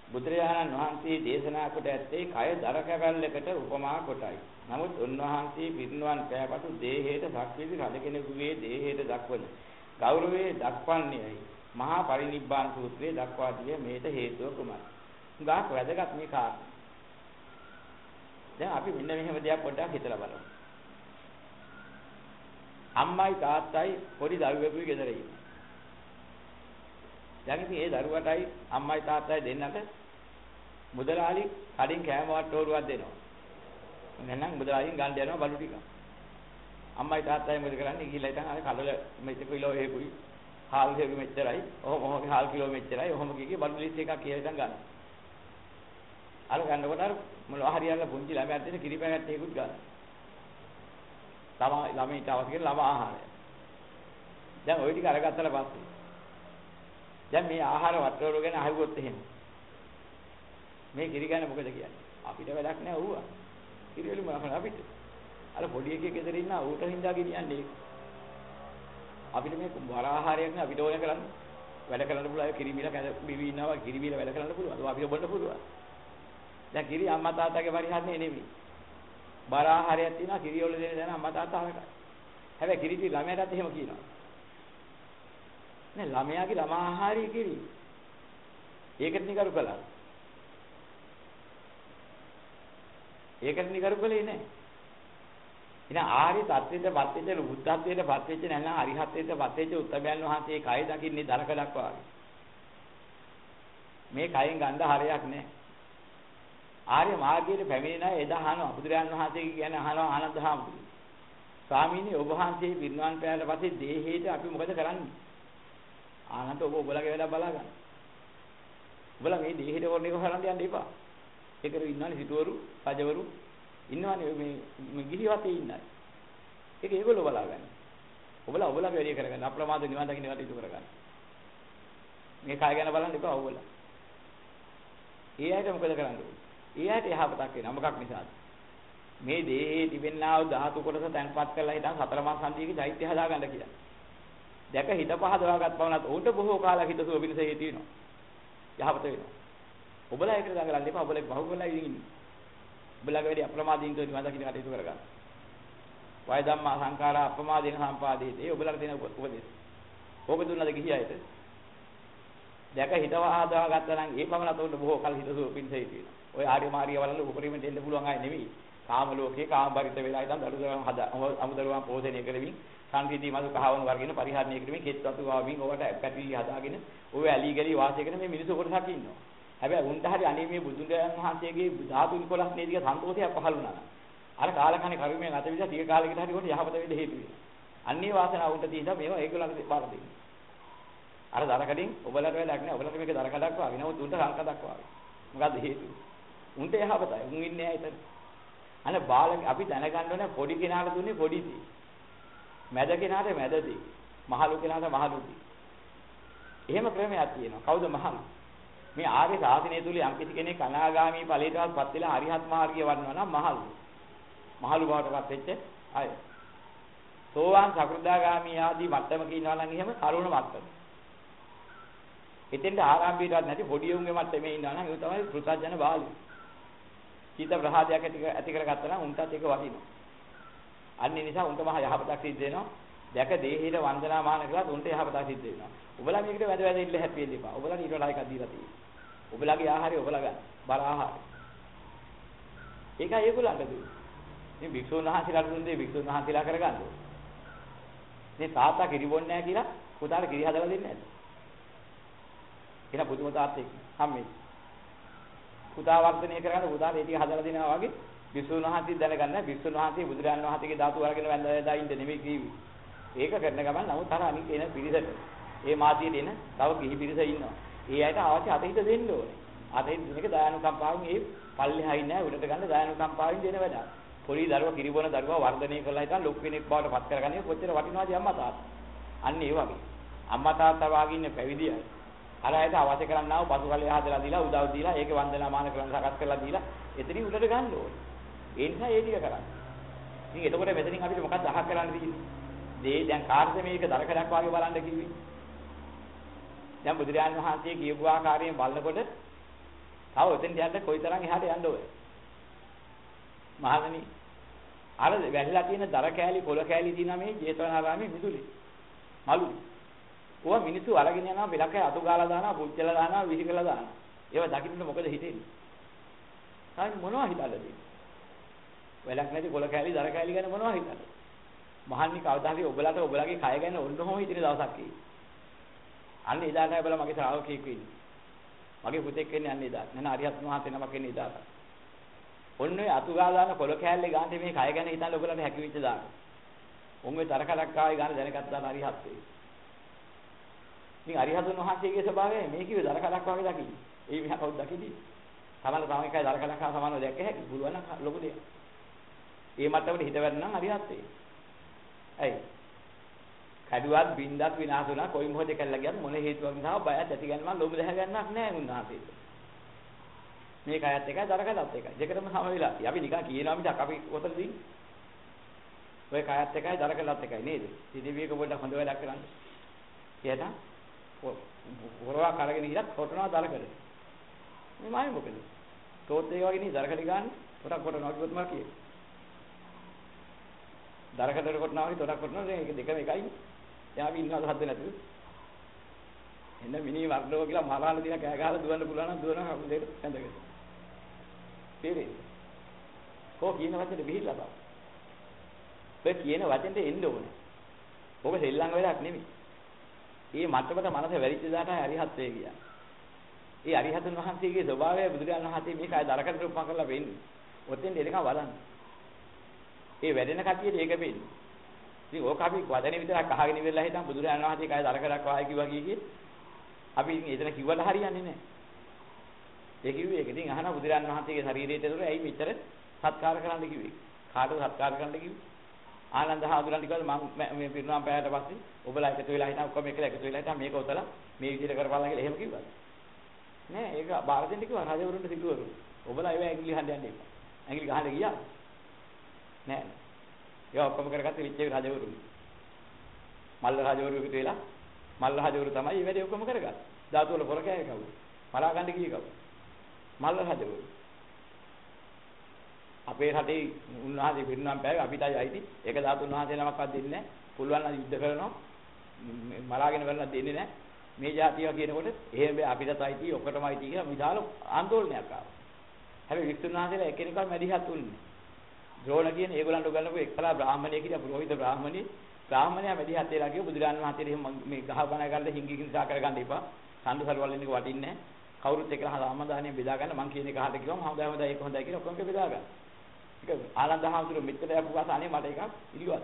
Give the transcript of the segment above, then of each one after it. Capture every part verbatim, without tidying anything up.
බුදුරජාණන් වහන්සේ දේශනා කොට ඇත්තේ කය දරකැවැල්ලකට උපමා කොටයි. නමුත් උන්වහන්සේ පිරිනුවන් පෑපසු දේහයට සක්විති රජ කෙනෙකුගේ දේහයට දක්වන ගෞරවයේ දක්වන්නේයි. මහා පරිනිබ්බාන සූත්‍රයේ දක්වා දිය මේට හේතුව කුමක්ද? උගාක් වැදගත් මේ කාරණා. දැන් අපි මෙන්න මෙහෙම දෙයක් පොඩ්ඩක් හිතලා බලමු. අම්මයි තාත්තයි පොඩි දරුවෙකුයි ගෙදර ඉන්නේ. දැන් ඉතින් ඒ දරුවටයි අම්මයි තාත්තයි දෙන්නට මුදලාලි කඩින් කෑම වට්ටෝරුවක් දෙනවා. නැත්නම් මුදලාලින් ගන්න යනවා බඩු ටික. අම්මයි තාත්තයි මොකද කරන්නේ? ගිහිල්ලා ඉතින් අර කඩල මෙච්චර කිලෝ හේකුයි, හාල් හේකු මෙච්චරයි, ඔහොම ඔහොම හාල් කිලෝ මෙච්චරයි, ඔහොම කීකේ බඩු ලිස්ට් එකක් කියලා ඉතින් ගන්න. අර ගන්නකොට අර මොනවා හරියල්ලා පුංචි ළමයාට දෙන කිරි පැකට් එකකුත් ගන්න. ළමයි ළමයිට අවශ්‍ය කරන ළම ආහාරය. දැන් ওই ටික අරගත්තට පස්සේ දැන් මේ ආහාර වට්ටෝරු ගැන අහුවොත් එහෙම මේ කිරි ගැන මොකද කියන්නේ? අපිට වැඩක් නැහැ ඌවා. කිරිවලු මොනවද අපිට? අර පොඩි එකේ ගෙදර ඉන්න ඌට හින්දා ගෙනියන්නේ. අපිට මේ වර ආහාරයක් නේ අපිට ඕන කරන්නේ. වැඩ කරන්න පුළුවන් අය කිරි බීල කැද බිවි ඉන්නවා කිරි බීල වැඩ කරන්න පුළුවන්. ඒක අපිට බොන්න පුළුවන්. දැන් කිරි අම්මා තාත්තගේ පරිහරණය නෙමෙයි. බර ආහාරයක් තියෙනවා කිරි වල දෙන දැන අම්මා තාත්තා අහකට. හැබැයි කිරි දී ළමයාටත් එහෙම කියනවා. නේ ළමයාගේ ළමා ආහාරය කිරි. ඒකට නිකරු කළා. ඒකට නිකරු කළේ නැහැ. ඉතින් ආරි තත්ත්වයට පත් වෙච්ච බුද්ධත්වයට පත් වෙච්ච නැත්නම් අරිහත්ත්වයට පත් වෙච්ච උත්තමයන් වහන්සේ කය දකින්නේ දරකඩක් වාගේ. මේ කයෙන් ගඳ හරයක් නැහැ. ආර්ය මාර්ගයේ පැමිණෙන අය එදා අහනවා බුදුරජාන් වහන්සේ කියන්නේ අහනවා ආනන්ද හාමුදුරුවෝ. ස්වාමීනි ඔබ වහන්සේ පිරිනවන් පෑවට පස්සේ දේහයට අපි මොකද කරන්නේ? ආනන්ද ඔබ ඔබලගේ වැඩ බලා ගන්න. ඔබලා මේ දේහයට වරණේක හරන්න යන්න එපා. ඒකරු ඉන්නවනේ සිටුවරු, රජවරු ඉන්නවනේ මේ මේ ගිහිවතේ ඉන්නයි. ඒක ඒගොල්ලෝ බලා ගන්න. ඔබලා ඔබලගේ වැඩේ කරගන්න. අප්‍රමාද නිවන් දකින්න කටයුතු කරගන්න. මේ කය ගැන බලන්න එපා ඔබලා. ඒ ඇයිද මොකද කරන්නේ? ඒ ඇයිට යහපතක් වෙනවා. මොකක් නිසාද? මේ දේහේ තිබෙනා වූ ධාතු කොටස තැන්පත් කරලා හිටන් සතර මා සංදීගේ චෛත්‍ය හදාගන්න කියලා. දැක හිත පහදවාගත් බවනත් උන්ට බොහෝ කාලයක් හිතසුව පිණිසේ තියෙනවා. යහපත වෙනවා. ඔබලා ඒකට දඟලන්න එපා. ඔබලා බහුවලා ඉන්නේ. ඔබලාගේ වැඩි අප්‍රමාදීන් තෝ නිවන් දකින්න කටයුතු කරගන්න. වය ධම්මා සංඛාරා අප්‍රමාදීන සම්පාදේතේ ඔබලාට දෙන උපදේශ. ඕක දුන්නද ගිහියයිට? දැක හිතවා හදාගත්තා නම් ඒ පමණත් උන්ට බොහෝ කල් හිතසුව පිණිසේ තියෙනවා. ඔය ආර්ය මාර්ගය වලල උපරිමෙන් දෙන්න පුළුවන් අය නෙවෙයි. කාම ලෝකේ කාම පරිත වෙලා ඉඳන් දරුදරුවන් හදා අමුදරුවන් පෝෂණය කරමින් සංකීර්ණ මසු කහවණු වර්ගින පරිහරණය කරමින් කෙත්වතු වාමින් ඕවට පැටි හදාගෙන ඔය ඇලි ගලි වාසය කරන මේ මිනිස්සු කොටසක් ඉන්නවා. හැබැයි උන්ට හරි අනේ මේ බුදුන් වහන්සේගේ ධාතු විකොලස් නේදික සන්තෝෂයක් පහළ වුණා නම් අර කාලකණේ කර්මයෙන් අත විදලා ටික කාලයකට හරි කොට යහපත වෙන්න හේතු වෙනවා. අන්නේ වාසනාව උන්ට තියෙනවා මේවා ඒගොල්ලන්ට බාර දෙන්න. අර දරකඩින් ඔබලට වැඩක් නෑ. ඔබලට මේක දරකඩක් වාගේ නමුත් උන්ට සංකඩක් වාගේ. මොකද්ද හේතුව? උන්ට යහපතයි. උන් ඉන්නේ ඇයිතන? අනේ බාල අපි දැනගන්න ඕනේ පොඩි කෙනාට දුන්නේ පොඩි දේ. මැද කෙනාට මැද දේ. මහලු කෙනාට මහලු දේ. එහෙම ක්‍රමයක් තියෙනවා. කවුද මහලු? මේ ආර්ය ශාසනය තුල යම් කිසි කෙනෙක් අනාගාමී ඵලයටපත් වෙලා අරිහත් මාර්ගය වඩනවා නම් මහලු. මහලු බවටපත් වෙච්ච අය. සෝවාන් සකෘදාගාමී ආදී මට්ටමක ඉන්නවා නම් එහෙම කරුණ මට්ටම. එතෙන්ට ආරම්භයටවත් නැති පොඩි උන්ගේ මට්ටමේ ඉන්නවා නම් ඒ තමයි පෘථග්ජන බාලු. චිත්ත ප්‍රහාදයක් ඇති ඇති කරගත්තා නම් උන්ටත් ඒක වටිනවා. අන්නේ නිසා උන්ට මහ යහපතක් සිද්ධ වෙනවා. දැක දේහයට වන්දනා මාන කළාත් උන්ට යහපතක් සිද්ධ වෙනවා. ඔබලා මේකට වැද වැද ඉල්ල හැප්පි වෙන්න එපා. ඔබලා ඊට වඩා එකක් දීලා තියෙනවා. ඔබලාගේ ආහාරය ඔබලා ගන්න. බර ආහාරය. ඒකයි ඒගොල්ලන්ට දුන්නේ. මේ භික්ෂුන් වහන්සේලාට දුන්නේ භික්ෂුන් වහන්සේලා කරගන්න ඕනේ. මේ තාත්තා කිරි බොන්නේ නැහැ කියලා පුතාට කිරි හදලා දෙන්නේ නැද්ද? එන පුදුම තාත්තෙක් හම්මේ. පුතා වර්ධනය කරගන්න පුතාට ඒ ටික හදලා දෙනවා වගේ භික්ෂුන් වහන්සේ දැනගන්න භික්ෂුන් වහන්සේ බුදුරජාණන් වහන්සේගේ ධාතු වර්ගන වැඳලා ඉන්න නෙමෙයි කිව්වේ. ඒක කරන ගමන් නමුත් අර අනිත් එන පිරිසට ඒ මාතියට එන තව කිහි පිරිස ඉන්නවා. ඒ අයට අවශ්‍ය අතහිත දෙන්න ඕනේ. අතහිත දෙන එක දයානුකම්පාවෙන් ඒ පල්ලෙහායි නෑ උඩට ගන්න දයානුකම්පාවෙන් දෙන වැඩ. පොඩි දරුවා කිරිබොන දරුවා වර්ධනය කරලා හිටන් ලොකු කෙනෙක් බවට පත් කරගන්නේ කොච්චර වටිනවද අම්මා තාත්තා. අන්න ඒ වගේ. අම්මා තාත්තා වාගේ ඉන්න පැවිදි අය. අර අයට අවශ්‍ය කරන්නා වූ පසුකල්ය හදලා දීලා උදව් දීලා ඒක වන්දනා මාන කරන සකස් කරලා දීලා එතනින් උඩට ගන්න ඕනේ. ඒ නිසා ඒ ටික කරන්නේ. ඉතින් එතකොට මෙතනින් අපිට මොකක්ද අහක් කරන්න තියෙන්නේ? දේ දැන් කාර්යද මේක දරකඩක් වාගේ බලන්න කිව්වේ. දැන් බුදුරජාණන් වහන්සේ කියපු ආකාරයෙන් බලනකොට තව ඔතෙන් යන්න කොයිතරම් එහාට යන්න ඕනේ. මහණනි අර වැහිලා තියෙන දර කෑලි පොළ කෑලි තියෙන මේ ජේතවනාරාමේ මිදුලේ. මලුයි. ඕවා මිනිස්සු අරගෙන යනවා බෙලකේ අතු ගාලා දානවා පුච්චලා දානවා විහිකලා දානවා. ඒව දකින්න මොකද හිතෙන්නේ? තායි මොනවා හිතලාද? වෙලක් නැති පොළ කෑලි දර කෑලි ගැන මොනවා හිතලාද? මහන්නි කවදා හරි ඔබලට ඔබලගේ කය ගැන ඔන්නෝම හිතන දවසක් එයි. අන්න එදාට ඔබලා මගේ ශ්‍රාවකයෙක් වෙන්නේ. මගේ පුතෙක් වෙන්නේ අන්න එදාට. නේද? අරිහත් මහත් නමක් වෙන්නේ එදාට. ඔන්න ඔය අතු ගාලා දාන පොළ කෑල්ලේ ගාන්නේ මේ කය ගැන හිතන්න ඔබලට හැකියිච්ච දාන. උන් ඔය තරකලක් ආවේ ගාන දැනගත්තා අරිහත් වේ. ඉතින් අරිහතුන් වහන්සේගේ ස්වභාවය මේ කිව්වේ දරකලක් වගේ දකින්න. ඒ මෙහා කවුද දකින්නේ? සමහර තමයි එකයි දරකලක් හා සමානව දැක්ක හැකි. පුළුවන් නම් ලොකු දෙයක්. ඒ මට්ටමට හිත වැටෙන නම් අරිහත් වේ. ඇයි? කඩුවත් බින්දත් විනාශ වුණා කොයි මොහොතේ කල්ලා ගියත් මොන හේතුවක් නිසා බයත් ඇති ගන්නම ලොබ දැහ ගන්නක් නැහැ උන්වහන්සේට. මේ කයත් එකයි දරකලත් එකයි. දෙකටම සම වෙලා. අපි නිකන් කියනවා මිසක් අපි ඔතන දින්නේ. ඔය කයත් එකයි දරකලත් එකයි නේද? ඉතින් මේක පොඩ්ඩක් හොඳ වැඩක් කරන්න. එහෙනම් හොරවා කරගෙන ඉලක් කොටනවා දරකල. මේ මායි මොකද? තෝත් ඒ වගේ නේ දරකල ගන්න. පොඩක් කොටනවා කිව්වොත් මා කියේ. දරකඩට කොටනවා වගේ තොරක් කොටනවා මේක දෙකම එකයි. එයා අපි ඉන්නවද හද්ද නැතුව. එන්න මිනි වර්ණෝ කියලා මරාල දින කෑ ගහලා දුවන්න පුළුවන් නම් දුවනවා කවුද දෙක ඇඳගෙන. තේරෙයි. කො කියන වචනේ බිහිලා බා. ඔය කියන වචෙන්ට එන්න ඕනේ. ඔබ සෙල්ලම් වෙලක් නෙමෙයි. මේ මට්ටමට මනස වැරිච්ච දාට හරිහත් වේ කියන්නේ. ඒ අරිහතුන් වහන්සේගේ ස්වභාවය බුදුරජාණන් වහන්සේ මේක අය දරකඩට උපමා කරලා වෙන්නේ. ඔතෙන් එනකම් බලන්න. ඒ වැඩෙන කතියේ ඒක වෙන්නේ. ඉතින් ඕක අපි වදනේ විතරක් අහගෙන ඉවරලා හිටන් බුදුරජාණන් වහන්සේ කය දරකඩක් වායි කිව්වා කියේ. අපි ඉතින් එතන කිව්වට හරියන්නේ නැහැ. ඒ කිව්වේ ඒක. ඉතින් අහන බුදුරජාණන් වහන්සේගේ ශරීරයට දුර ඇයි මෙච්චර සත්කාර කරන්න කිව්වේ? කාටද සත්කාර කරන්න කිව්වේ? ආනන්ද හාමුදුරන් කිව්වා මම මේ පිරිනවම් පෑයට පස්සේ ඔබලා එකතු වෙලා හිටන් ඔක්කොම එකලා එකතු වෙලා හිටන් මේක උතලා මේ විදිහට කරපළා කියලා එහෙම කිව්වා. නෑ ඒක බාර දෙන්න කිව්වා රජවරුන්ට සිටුවරු. ඔබලා ඒව ඇඟිලි හඳ යන්න එපා. ඇඟිලි ගහන්න ගියා. නෑ. ඒක ඔක්කොම කරගත්තේ විච්චේ රජවරුන්. මල්ල රජවරු එකතු වෙලා මල්ල රජවරු තමයි මේ වැඩේ ඔක්කොම කරගත්තේ. ධාතු වල පොර කෑවේ කවුද? මරා ගන්න ගියේ කවුද? මල්ල රජවරු. අපේ රටේ උන්වහන්සේ පිරිනවම් පෑවේ අපිටයි අයිති. ඒක ධාතුන් වහන්සේ නමක්වත් දෙන්නේ නැහැ. පුළුවන් නම් යුද්ධ කරනවා. මරාගෙන වෙන්න දෙන්නේ නැහැ. මේ જાතිය කියනකොට එහෙම බෑ අපිටත් අයිති ඔක්කොටම අයිති කියලා විශාල ආందోලනයක් ආවා. හැබැයි වික්ෂුන් වහන්සේලා එකිනෙකා මැදිහත් වුණේ. ද්‍රෝණ කියන ඒගොල්ලන්ට උගන්වපු එක්කලා බ්‍රාහමණයෙක් කියලා පුරোহিত බ්‍රාහමණී බ්‍රාහමණයා මැදිහත් වෙලා ගිය බුදුරජාණන් වහන්සේට එහෙම මේ ගහ බණ කරලා හිඟි කිංසා කරගන්න එපා. සම්දු සල්වල් වෙන එක වටින්නේ නැහැ. කවුරුත් එක්කලා සමාදානිය බෙදා ගන්න මං කියන එක අහන්න කිව්වම හොඳයි හොඳයි ඒක හොඳයි කියලා ඔක්කොම බෙදා ගන්න. ඒක ආනන්ද හාමුදුරුවෝ මෙච්චර යපුවාස අනේ මට එකක් ඉල්ලුවා.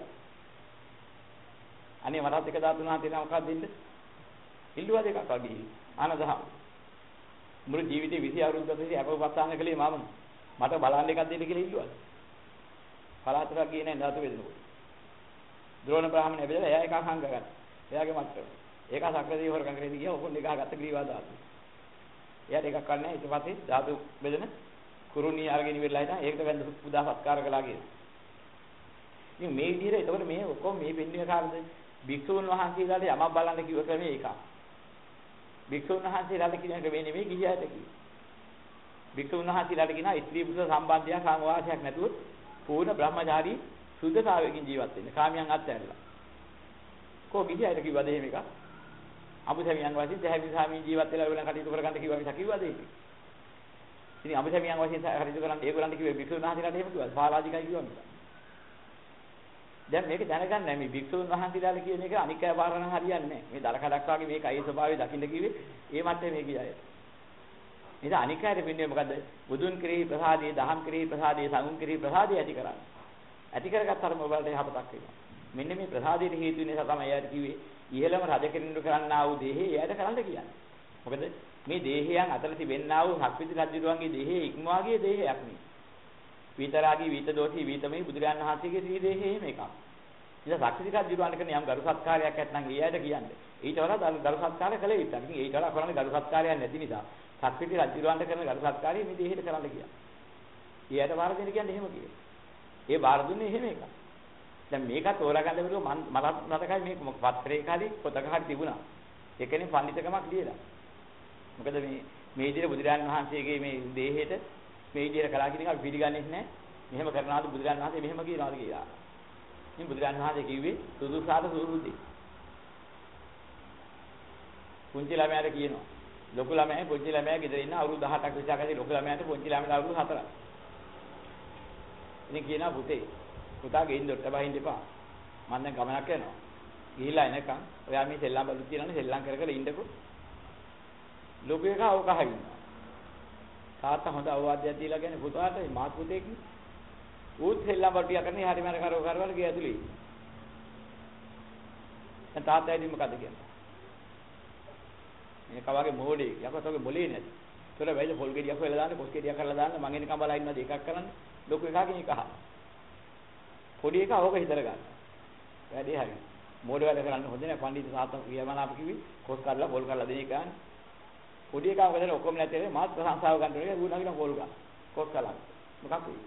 අනේ මටත් එක ධාතුන් වහන්සේ නමක් දෙන්න. ඉල්ලුවා දෙකක් වගේ. ආනන්ද හාමුදුරුවෝ මුළු ජීවිතේ විසි අවුරුද්දක් තිස්සේ අපවස්සාන කළේ මම. මට බලන්න එකක් දෙන්න කියලා ඉල්ලුවා. පලාතරක් ගියේ නැහැ ධාතු වේදනකොට. ද්‍රෝණ බ්‍රාහමණය බෙදලා එයා එකක් හංග ගත්තා. එයාගේ මත්තර. ඒක සක්‍රදී හොරකම් කරේදී ගියා ඔකොන් එකක් ගත්ත ග්‍රීවා ධාතු. එයාට එකක් ගන්න නැහැ ඊට පස්සේ ධාතු බෙදෙන කුරුණී අරගෙන ඉවරලා හිටන් ඒකට වැඳ පුදා සත්කාර කළා කියන. ඉතින් මේ විදිහට එතකොට මේ ඔක්කොම මේ වෙන්නේ කාටද? භික්ෂුන් වහන්සේලාට යමක් බලන්න කිව්ව ක්‍රමය එකක්. භික්ෂුන් වහන්සේලාට කියන එක වෙන්නේ මේ ගිහියට කිව්වේ. භික්ෂුන් වහන්සේලාට කියනවා ස්ත්‍රී පුරුෂ සම්බන්ධයක් කාමවාසයක් නැතුව පූර්ණ බ්‍රහ්මචාරී සුද්ධතාවයකින් ජීවත් වෙන්න. කාමයන් අත්හැරලා. කො ගිහියට කිව්වද එහෙම එකක්? අබුසමියන් වහන්සේ දැහැමි සාමී ජීවත් වෙලා වෙන කටයුතු කරගන්න කිව්වා මිස කිව්වද ඒක? ඉතින් අබුසමියන් වහන්සේ කටයුතු කරන්න ඒගොල්ලන්ට කිව්වේ භික්ෂුන් වහන්සේලාට එහෙම කිව්වා. පාරාජිකයි කිව්වා මිස. දැන් මේක දැනගන්න මේ භික්ෂුන් වහන්සේලාට කියන එක අනික් අය පාරන හරියන්නේ නැහැ. මේ දර කඩක් වගේ මේක අය ස්වභාවය දකින්න කිව්වේ ඒ මැත්තේ මේ කියයි. ඉතින් අනික් අයට වෙන්නේ මොකද්ද? බුදුන් කෙරෙහි ප්‍රසාදයේ, දහම් කෙරෙහි ප්‍රසාදයේ, සංඝුන් කෙරෙහි ප්‍රසාදයේ ඇති කරන්නේ. ඇති කරගත්තාම ඔයාලට යහපතක් වෙනවා. මෙන්න මේ ප්‍රසාදයේ හේතු නිසා තමයි එයාට කිව්වේ ඉහළම රජ කෙනෙකුට කරන්නා වූ දෙහි එයාට කරන්න කියන්නේ. මොකද මේ දේහයන් අතර තිබෙන්නා වූ හක්විති රජුරුවන්ගේ දේහයේ ඉක්මවාගේ දේහයක් නේ. විතරාගී විත දෝෂී විතමයි බුදුරජාණන් වහන්සේගේ ශ්‍රී දේහයේ මේක. ඉතින් හක්විති රජුරුවන්ට කරන යම් ගරු සත්කාරයක් නැත්නම් එයාට කියන්නේ. ඊට වඩා ගරු සත්කාර කළ යුතුයි. ඉතින් ඊට වඩා කරන්නේ ගරු සත්කාරයක් නැති නිසා හක්විති රජුරුවන්ට කරන ගරු සත්කාරය මේ දේහෙට කරන්න කියන්නේ. එයාට බාර දෙන්න කියන්නේ එහෙම කියේ. ඒ බාර දුන්නේ එහෙම එකක්. දැන් මේක තෝරාගන්න බැරුව මට මතකයි මේ පත්‍රේ කාලේ පොතක හරි තිබුණා. ඒකනේ පඬිතුකමක් ලියලා. මොකද මේ මේ විදිහට බුදුරජාණන් වහන්සේගේ මේ දේහයට මේ විදිහට කළා කියන එක අපි පිළිගන්නේ නැහැ. මෙහෙම කරනවාද බුදුරජාණන් වහන්සේ මෙහෙම කියනවාද කියලා. ඉතින් බුදුරජාණන් වහන්සේ කිව්වේ සුදුසාට සුදුසුදි. පුංචි ළමයාට කියනවා. ලොකු ළමයා පුංචි ළමයා ගෙදර ඉන්න අවුරුදු දහඅටක් විතර කදී ලොකු ළමයාට පුංචි ළමයාට අවුරුදු හතරක්. ඉතින් කියනවා පුතේ පුතා ගෙයින් දොට්ට බහින්න එපා. මම දැන් ගමනක් යනවා. ගිහිල්ලා එනකන් ඔයා මේ සෙල්ලම් බලු තියනනේ සෙල්ලම් කර කර ඉන්නකෝ. ලොකු එකා ඕක අහින්නවා. තාත්තා හොඳ අවවාදයක් දීලා කියන්නේ පුතාට මාත් පුතේ කි. ඌත් සෙල්ලම් බලු ටික කරන්නේ හරි මර කරව කරවල ගිය ඇතුලේ. දැන් තාත්තා ඉදින් මොකද කියන්නේ? මේ කවාගේ මොඩේ යකටගේ මොලේ නැති. ඒතර වෙයිද පොල් ගෙඩියක් හොයලා දාන්න පොස් ගෙඩියක් කරලා දාන්න මං එනකම් බලා ඉන්නද එකක් කරන්න. ලොකු එකාගෙන් එක අහන්න. පොඩි එකා ඕක හිතර ගන්න. වැඩේ හරි. මොඩේ වැඩ කරන්න හොඳ නැහැ. පඬිතු තාත්තා කියවන අපි කිව්වේ කොස් කරලා පොල් කරලා දෙන එක ගන්න. පොඩි එකා මොකද ඔක්කොම නැතේ මාත් ප්‍රශංසාව ගන්න ඕනේ. ඌ නගින පොල් ගන්න. කොස් කරලා. මොකක් වෙයි?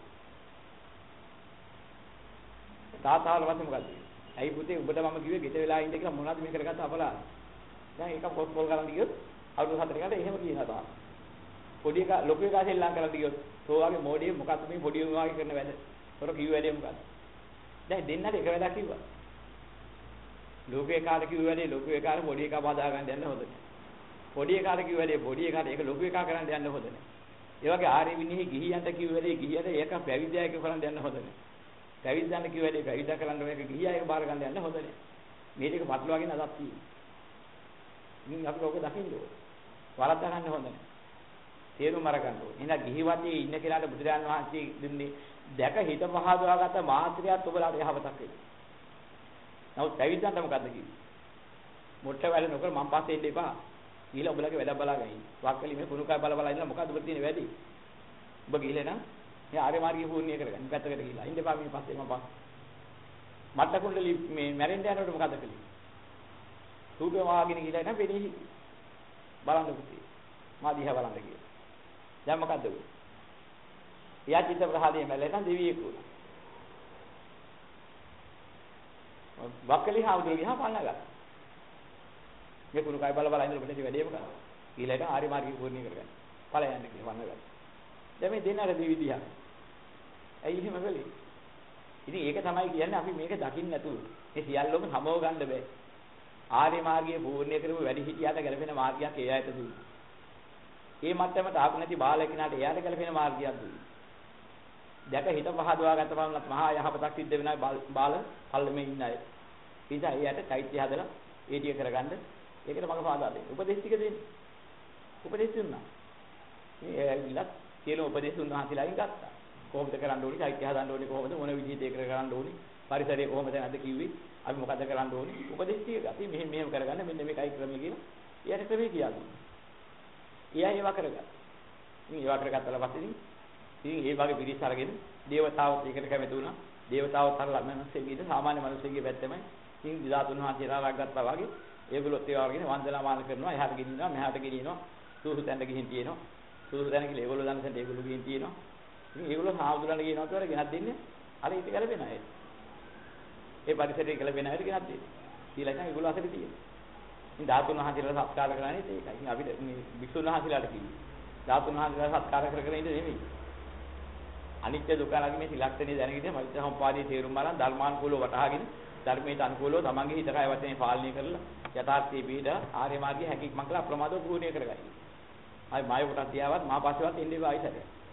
තාත්තාවල වශයෙන් මොකද? ඇයි පුතේ උඹට මම කිව්වේ ගෙට වෙලා ඉන්න කියලා මොනවද මේ කරගත්ත අපලා? දැන් ඒක කොස් පොල් කරන් ගියොත් අවුරුදු හතරකට එහෙම කියනවා තමයි. පොඩි එකා ලොකු එකා සෙල්ලම් කරලා ගියොත් තෝවාගේ මොඩියේ මොකක්ද මේ පොඩි උන් වාගේ කරන වැඩ? තොර කිව්ව වැඩේ මොකක්ද? දැන් දෙන්නට එක වැඩක් කිව්වා. ලොකු එකාට කිව්ව වැඩේ ලොකු එකාට පොඩි එකා බදා ගන්න යන්න හොඳ නැහැ. පොඩි එකාට කිව්ව වැඩේ පොඩි එකාට ඒක ලොකු එකා කරන්න යන්න හොඳ නැහැ. ඒ වගේ ආර්ය විනයෙහි ගිහියන්ට කිව්ව වැඩේ ගිහියට ඒක පැවිද්දයක කරන්න යන්න හොඳ නැහැ. පැවිද්දන්ට කිව්ව වැඩේ පැවිද්දා කරන්න මේක ගිහියක බාර ගන්න යන්න හොඳ නැහැ. මේ ටික පටලවාගෙන අදක් තියෙනවා. ඉතින් අපි ලෝකෙ දකින්න ඕනේ. වරද්දා ගන්න හොඳ නැහැ. තේරුම් අරගන්න ඕනේ. එහෙනම් ගිහිවතේ ඉන්න කෙනාට බුදුරජාන් වහන්සේ දෙන්නේ දැක හිත පහදවාගත්ත මාත්‍රියත් ඔබලාට යහපතක් වෙයි. නමුත් පැවිද්දන්ට මොකද්ද කිව්වේ? මොට්ට වැඩ නොකර මම පස්සේ ඉන්න එපා. ගිහිලා ඔබලගේ වැඩ බලාගෙන ඉන්න. වක්කලි මේ කුණුකය බල බල ඉඳලා මොකද්ද ඔබ තියෙන වැඩි? ඔබ ගිහිල්ලා නම් මේ ආර්ය මාර්ගය පූර්ණිය කරගන්න. පැත්තකට ගිහිල්ලා ඉන්න එපා මේ පස්සේ මම පස්සේ. මට්ට කුණ්ඩලි මේ මැරෙන්න යනකොට මොකද්ද කළේ? රූපේ වාගෙන ගිහිල්ලා නම් වෙන්නේ බලන්න පුතේ. මා දිහා බලන්න කියලා. දැන් මොකද්ද වෙන්නේ? එයා චිත්ත ප්‍රහාදයේ මැලේ නම් දෙවියෙක් වුණා. වක්කලි හාමුදුරුවෝ ගියා පන්නගත්තා. මේ කුණු කයි බල බල ඉඳලා ඔබට වැඩේ මොකක්ද? ඊළඟට ආර්ය මාර්ගය පූර්ණිය කරගන්න. ඵලය යන්න කියලා පන්නගත්තා. දැන් මේ දෙන්නට දෙවි දිහා. ඇයි එහෙම වෙලේ? ඉතින් ඒක තමයි කියන්නේ අපි මේක දකින්න නැතුව. මේ සියල්ලම සමව ගන්න බෑ. ආර්ය මාර්ගයේ පූර්ණිය කරපු වැඩි හිටියට ගැලපෙන මාර්ගයක් ඒ ආයත දුන්නා. ඒ මට්ටමට ආපු නැති බාලකෙනාට එයාට ගැලපෙන මාර්ගයක් දුන්නා. දැක හිත පහදවා ගත බලනත් මහා යහපතක් සිද්ධ වෙනවා බාල පල්ලෙමේ ඉන්න අය. ඉතින් එයාට චෛත්‍ය හදලා ඒ ටික කරගන්න ඒකට මම පාදා දෙන්න. උපදේශ ටික දෙන්න. උපදේශ දුන්නා. මේ ඇවිල්ලා කියලා උපදේශ උන්වහන්සේලාගෙන් ගත්තා. කොහොමද කරන්න ඕනේ? චෛත්‍ය හදන්න ඕනේ කොහොමද? මොන විදිහට ඒක කරන්න ඕනේ? පරිසරය කොහොමද නැද්ද කිව්වේ? අපි මොකද කරන්න ඕනේ? උපදේශ ටික අපි මෙහෙම මෙහෙම කරගන්න මෙන්න මේකයි ක්‍රමය කියලා. එයාට ක්‍රමය කියලා දුන්නා. එයා ඒවා කරගත්තා. ඉතින් ඒවා කරගත්තාලා පස්සේ ඉතින් ඉතින් ඒ වගේ පිරිස අරගෙන දේවතාවොත් ඒකට කැමති වුණා. දේවතාවොත් අරලා මනුස්සයෙක්ගේ සාමාන්‍ය මනුස්සයෙක්ගේ පැත්තමයි. ඉතින් දිදාතුන් වහන්සේලා රාගගත්තා වගේ ඒගොල්ලොත් ඒවා වගේ වන්දනාමාන කරනවා. එහාට ගෙනියනවා, මෙහාට ගෙනියනවා. සූසු තැන්න ගිහින් තියෙනවා. සූසු තැන්න කියලා ඒගොල්ලෝ දන්නසෙන් ඒගොල්ලෝ ගිහින් තියෙනවා. ඉතින් ඒගොල්ලෝ හාමුදුරන්ට කියනවා කියලා ගෙනත් දෙන්නේ. අර ඊට ගැලපෙන අය. ඒ පරිසරයේ ගැලපෙන අයට ගෙනත් දෙන්නේ. කියලා ඉතින් ඒගොල්ලෝ අතට තියෙනවා. ඉතින් ධාතුන් වහන්සේලා සත්කාර කරන්නේ ඒකයි. ඉතින් අපිට මේ වික්ෂුන් වහන්සේලාට කිව්වේ. ධාතුන් වහන්සේලා සත්කාර කර කර ඉඳ නෙමෙයි. අනිත්‍ය දුක්ඛ අනාත්ම මේ ත්‍රිලක්ෂණය දැනගෙන මෛත්‍රීසම්පාදයේ තේරුම් බලන් ධර්මානුකූලව වටහාගෙන ධර්මයට අනුකූලව තමන්ගේ හිත කය වචනේ පාලනය කරලා යථාර්ථයේ පිට ආර්ය මාර්ගයේ හැකියාවක් කළා අප්‍රමාදව පූර්ණය කරගන්න. ආයි මාය කොටක් තියාවත් මා පස්සෙවත් එන්නේ ආයිසට.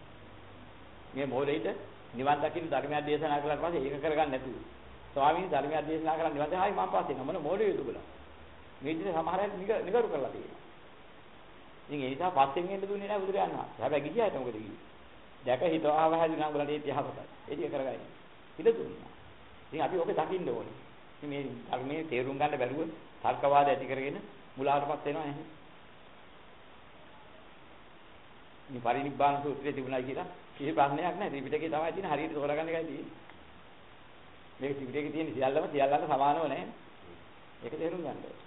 මේ මොළේට නිවන් දකින්න ධර්මයක් දේශනා කළාට පස්සේ ඒක කරගන්න නැතුව. ස්වාමීන් ධර්මයක් දේශනා කරලා නිවන් ආයි මා පස්සේ නමන මොළේ යුතුබලා. මේ විදිහට සමහර අය නිගරු කරලා තියෙනවා. ඉතින් ඒ නිසා පස්සෙන් එන්න දුන්නේ නැහැ බුදුරජාණන් වහන්සේ. හැබැයි ගිහියට මොකද කිව්වේ? දැක හිතව හැදිනා උඹලට ඒ යහපතයි. ඒ ටික කරගන්න. ඉඳ දුන්නා. ඉතින් අපි ඔක දකින්න ඕනේ. ඉතින් මේ ධර්මයේ තේරුම් ගන්න බැරුව තර්කවාද ඇති කරගෙන මුලාවටපත් වෙනවා එහෙනම්. මේ පරිනිබ්බාන සූත්‍රයේ තිබුණා කියලා කිසි ප්‍රශ්නයක් නැහැ. ත්‍රිපිටකේ තමයි තියෙන හරියට තෝරගන්න එකයි තියෙන්නේ. මේක ත්‍රිපිටකේ තියෙන සියල්ලම සියල්ලන්ට සමානව නැහැ. ඒක තේරුම් ගන්න ඕනේ.